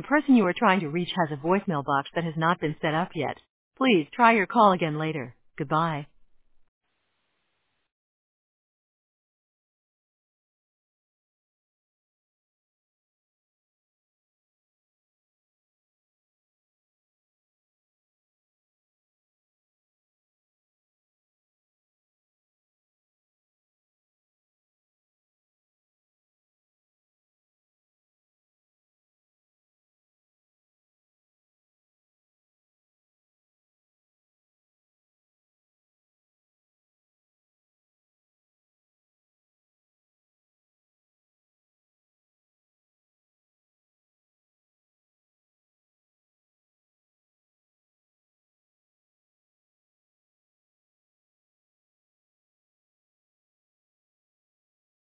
person you are trying to reach has a voicemail box that has not been set up yet. Please try your call again later. Goodbye.